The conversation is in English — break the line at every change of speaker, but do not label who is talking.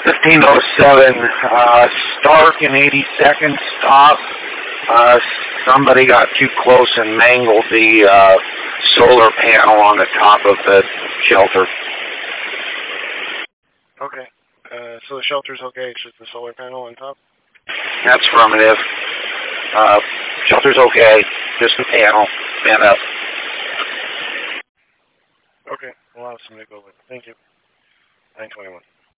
1507, Stark and 82nd stop. Somebody got too close and mangled the solar panel on the top of the shelter.
Okay. So the shelter's okay, it's just the solar panel on top?
That's affirmative. Shelter's okay, just the panel. Stand up.
Okay, we'll have somebody go with it. Thank you. 921.